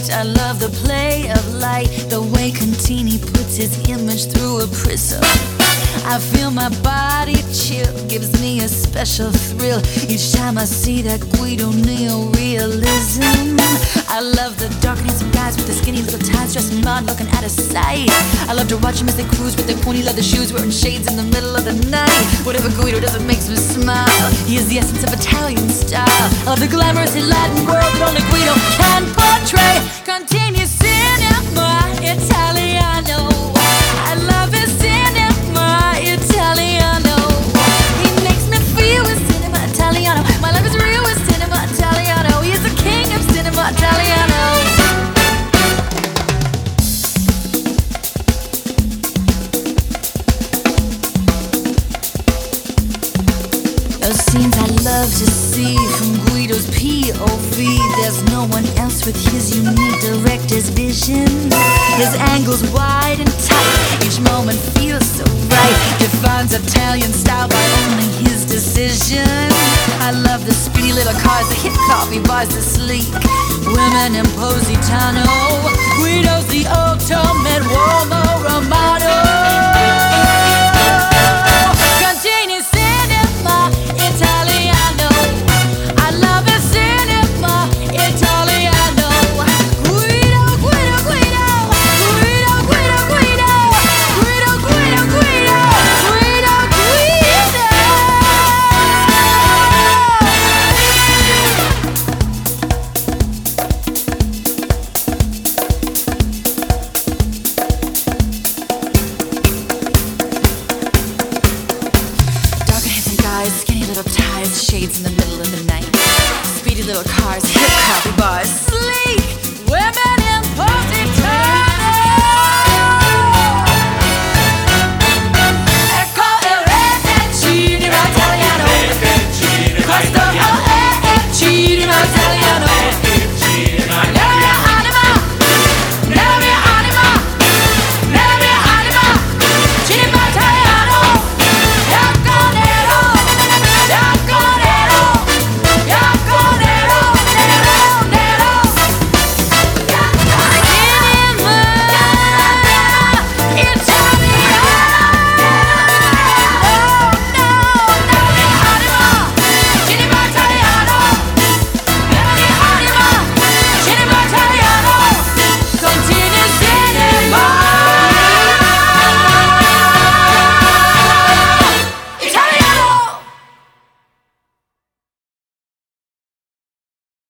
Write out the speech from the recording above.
right. I love the play of light, the way Contini puts his image through a prism. I feel my body chill, gives me a special thrill each time I see that Guido neo-realism. I love the darkness of guys with the skinny little ties, dressing mod, looking out of sight. I love to watch them as they cruise with their pointy leather shoes, wearing shades in the middle of the night. Whatever Guido does, it makes me smile. He is the essence of Italian style. I love the glamorous Latin world that only Guido can portray. Contini cinema Italiano. I love his cinema Italiano. He makes me feel with cinema Italiano. My life is real with cinema Italiano. He is the king of cinema Italiano. Those scenes I love to see from Guido's POV. There's no one else with his unique director's vision. His angles wide and tight, each moment feels so right. Defines Italian style by only his decision. I love the speedy little cars, the hip coffee bars, the sleek women in Positano.